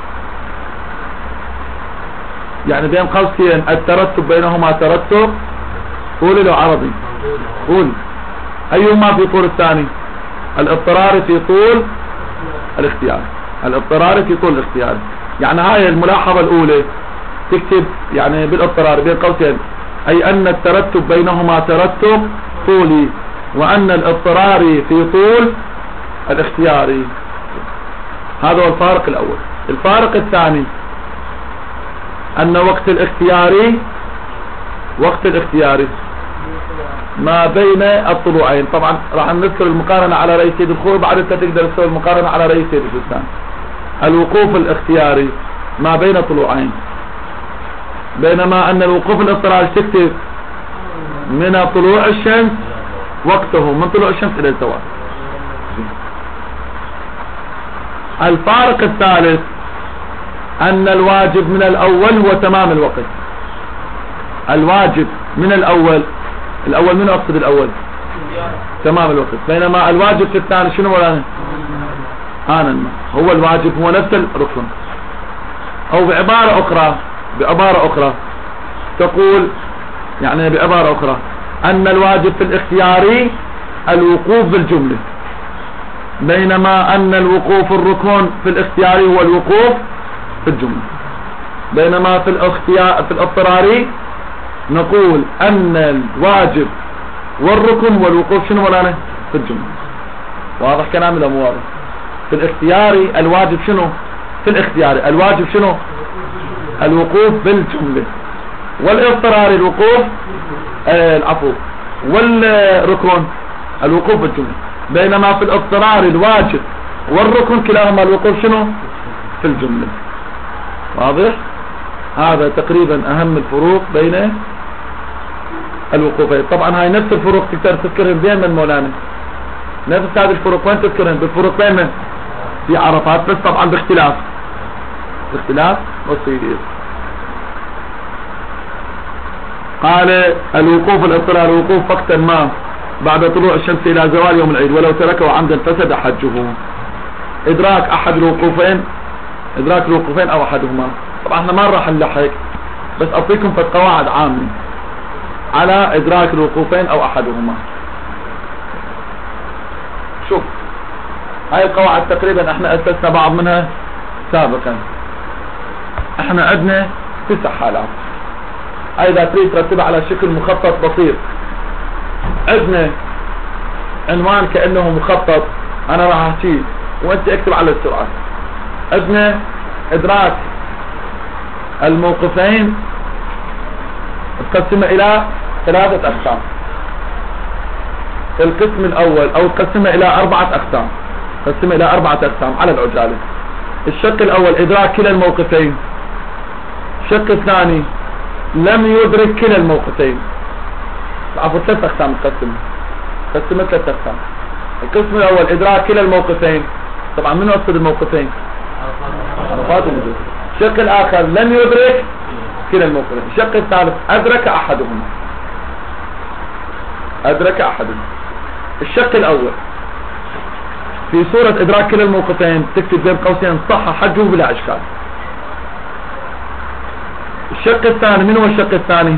يعني بين قوسين الترتب بينهما ترتب، قول له عربي، قول أيهما في طول الثاني؟ الاضطراري في طول الاختياري، الاضطراري في طول الاختياري. يعني هاي الملاحظة الأولى تكتب يعني بالاضطراري بين قوسين، أي أن الترتب بينهما ترتب طولي، وأن الاضطراري في طول الاختياري. هذا هو الفارق الأول. الفارق الثاني أن وقت الاختياري ما بين الطلوعين. طبعا راح نذكر المقارنة على رأي سيد الخوي، بعد انت تقدر تسوي المقارنة على رأي سيد الفستان. الوقوف الاختياري ما بين طلوعين، بينما أن الوقوف الاضطراري تكتب من طلوع الشمس وقته، من طلوع الشمس إلى الزوال. الفارق الثالث أن الواجب من الأول هو تمام الوقت. الواجب من الأول من أقصد الأول تمام الوقت، بينما الواجب في الثاني شنو ولا هو الواجب هو نفس الركن. أو بعبارة أخرى تقول يعني بعبارة أخرى أن الواجب في الاختياري الوقوف بالجملة، بينما أن الوقوف الركن في الاختياري هو الوقوف في الجملة. بينما في الاضطراري نقول أن الواجب والركن والوقوف شنو مولانا؟ في الجملة. واضح كلام ولا مو واضح؟ في الاختياري الواجب شنو؟ في الاختياري الواجب شنو؟ الوقوف بالجملة، والاضطراري الوقوف العفو والركن الوقوف بالجملة. بينما في الاضطراري الواجب والركن كلاهما الوقوف شنو؟ في الجملة. واضح؟ هذا تقريبا أهم الفروق بين الوقوفين. طبعا هاي نفس الفروق تقدر تذكرهم بين من مولانا، نفس هذه الفروق وين تذكرهم؟ بالفروق بين من؟ في عرفات، بس طبعا باختلاف بسيط. قال الوقوف الاضطراري الوقوف وقتا ما بعد طلوع الشمس إلى زوال يوم العيد، ولو تركه عمدا فسد حجه. إدراك أحد الوقوفين، إدراك الوقوفين أو أحدهما. طبعا احنا ما راح نلحق، بس أعطيكم في قواعد عامة على إدراك الوقوفين أو أحدهما. شوف هاي القواعد تقريبا احنا أسسنا بعض منها سابقا. احنا عندنا 9 حالات، هاي إذا تريد ترتبها على شكل مخطط بسيط. عندنا عنوان كأنه مخطط، أنا راح أحكي وأنت اكتب على السرعة. عندنا إدراك الموقفين تقسمه إلى 3 أقسام. القسم الأول أو تقسمه إلى 4 أقسام، تقسمه إلى 4 أقسام على العجالة. الشق الأول إدراك كلا الموقفين. الشق الثاني لم يدرك كلا الموقفين. عفوا 3 أقسام تقسمها 3 أقسام. القسم الأول إدراك كلا الموقفين. طبعا من يقصد الموقفين؟ عرفات ومزدلفة. الشق الآخر لم يدرك كلا الموقفين. الشق الثالث أدرك أحدهما. الشق الأول في صورة إدراك كلا الموقفين تكتب بين قوسين صح حجه بلا إشكال. الشق الثاني من هو الشق الثاني؟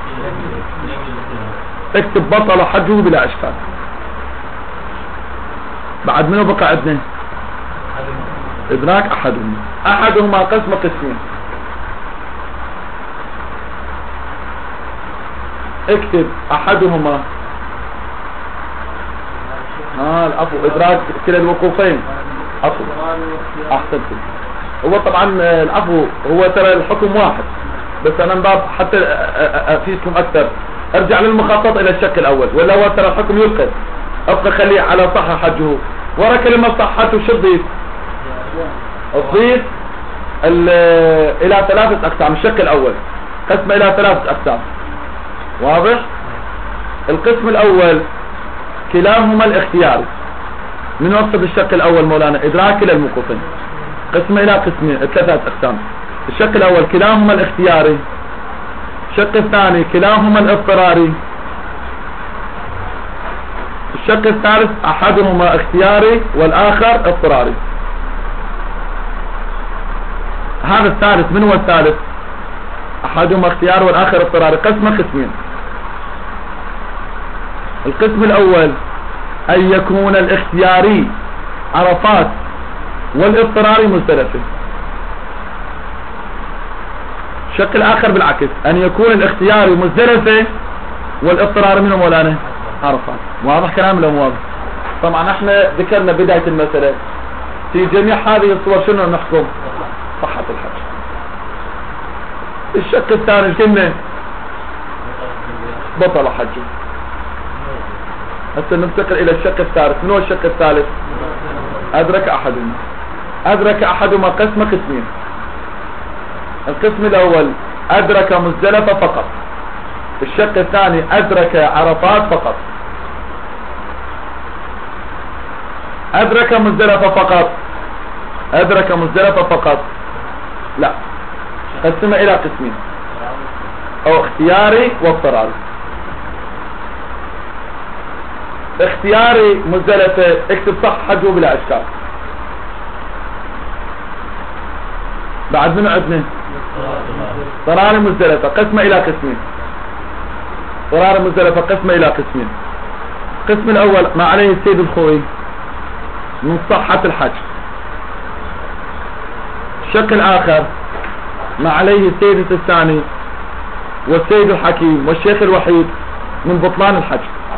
اكتب بطل حجه بلا إشكال. بعد منه بقى عندنا إدراك أحدهما قسم قسمين. اكتب أحدهما العفو إدراك كلا الوقوفين. عفو أحسنت. هو طبعا العفو هو ترى الحكم واحد، بس أنا من باب حتى أفيدكم أكثر أرجع للمخطط إلى الشق الأول، ولا هو ترى الحكم يلقى أبقى خليه على صح حجه. ورا كلمة صحته شو تضيف؟ تضيف إلى 3 أقسام. الشق الأول قسم إلى 3 أقسام. واضح؟ القسم الأول كلاهما الاختياري. من يقصد الشق الأول مولانا؟ إدراك كلا الموقفين. قسم إلى قسمين 3 أقسام. الشق الأول كلاهما الاختياري. الشق الثاني كلاهما الاضطراري. الشق الثالث أحدهما اختياري والآخر اضطراري. هذا الثالث من هو الثالث؟ أحدهما اختياري والآخر اضطراري. قسمين. القسم الأول أن يكون الاختياري عرفات والاضطراري مزدلفة. الشق الآخر بالعكس، أن يكون الاختياري مزدلفة والاضطراري منه مولانا عرفات. واضح كلام لو واضح؟ طبعا احنا ذكرنا بداية المسألة في جميع هذه الصور شنو نحكم؟ صحة الحج. الشق الثاني الكلمة بطل حجه. هسه ننتقل إلى الشق الثالث. من هو الشق الثالث؟ أدرك أحدهما قسمين. القسم الأول أدرك مزدلفة فقط. الشق الثاني أدرك عرفات فقط. أدرك مزدلفة فقط لا، قسمه إلى قسمين، أو اختياري واضطراري. اختياري مزدلفة اكتب صح حجه بلا إشكال. بعد منه عندنا اضطراري مزدلفة قسمه إلى قسمين. القسم الأول ما عليه السيد الخوي من صحة الحج. الشق الآخر ما عليه السيد الثاني والسيد الحكيم والشيخ الوحيد من بطلان الحج.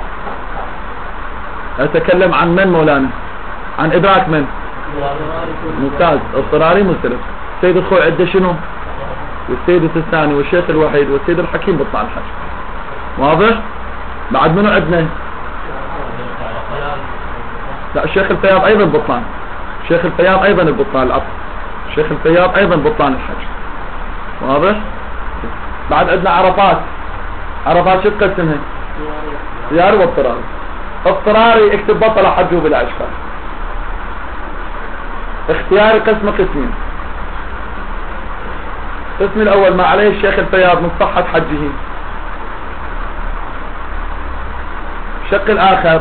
أتكلم عن من مولانا؟ عن إدراك من؟ ممتاز. اضطراري مزدلف. السيد الخوي عنده شنو؟ والسيد الثاني والشيخ الوحيد والسيد الحكيم بطلان الحج. واضح؟ بعد منو عندنا؟ لا، الشيخ الفياض أيضا بطلان. الشيخ الفياض أيضا البطلان الأصل. الشيخ الفياض أيضا بطلان الحج. واضح؟ بعد عندنا عرفات. عرفات شو تقسمها؟ اختياري واضطراري. اضطراري اكتب بطل حجه بلا إشكال. اختياري قسمين. القسم الأول ما عليه الشيخ الفياض من صحة حجه. الشق الآخر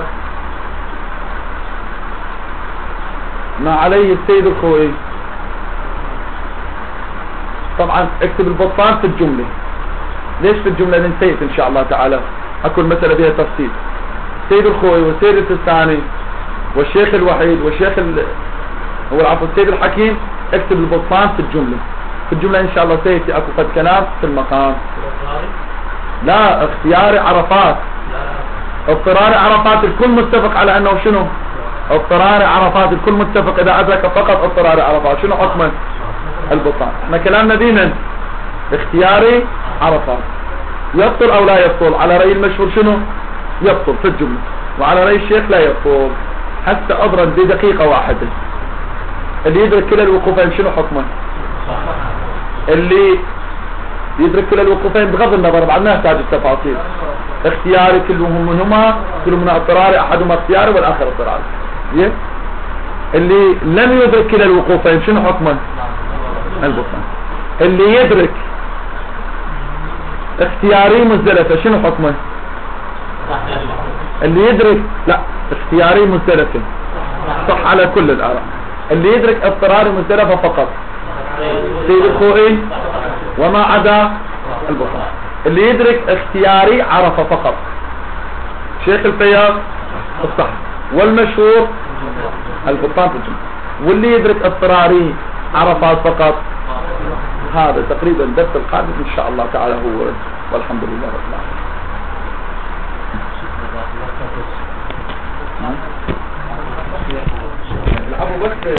ما عليه السيد الخوئي. طبعا اكتب البطلان في الجملة. ليش في الجملة؟ نسيت ان شاء الله تعالى اكو المسألة بها تفصيل. السيد الخوئي والسيد الثاني والشيخ الوحيد هو العفو السيد الحكيم اكتب البطلان في الجملة. في الجملة ان شاء الله سيأتي اكو قد كلام في المقام. لا، اختياري عرفات. اضطراري عرفات الكل متفق على انه شنو؟ اضطراري عرفات الكل متفق اذا ادرك فقط اضطراري عرفات. شنو حكمه؟ البطلان. احنا كلامنا دينا اختياري عرفات يبطل او لا يبطل؟ على رأي المشهور شنو؟ يبطل في الجملة، وعلى رأي الشيخ لا يبطل. حتى اضرب بدقيقة واحدة. اللي يدرك كلا الوقوفين شنو حكمه؟ اللي يدرك كلا الوقوفين بغض النظر بعد ما يحتاج التفاصيل. اختياري كلهم منهما، كل من اضطراري، احدهما اختياري والاخر اضطراري. اللي لم يدرك كلا الوقوفين شنو حكمه؟ البطلان. اللي يدرك اختياري مزدلفة شنو حكمه؟ اللي يدرك لا اختياري مزدلفة صح على كل الآراء. اللي يدرك اضطراري مزدلفة فقط سيد الخوئي وما عدا البطلان. اللي يدرك اختياري عرفة فقط شيخ الفياض الصح، والمشهور البطلان في الجملة. واللي يدرك اضطراري عرفات فقط. هذا تقريبا الدرس القادم ان شاء الله تعالى هو، والحمد لله رب العالمين.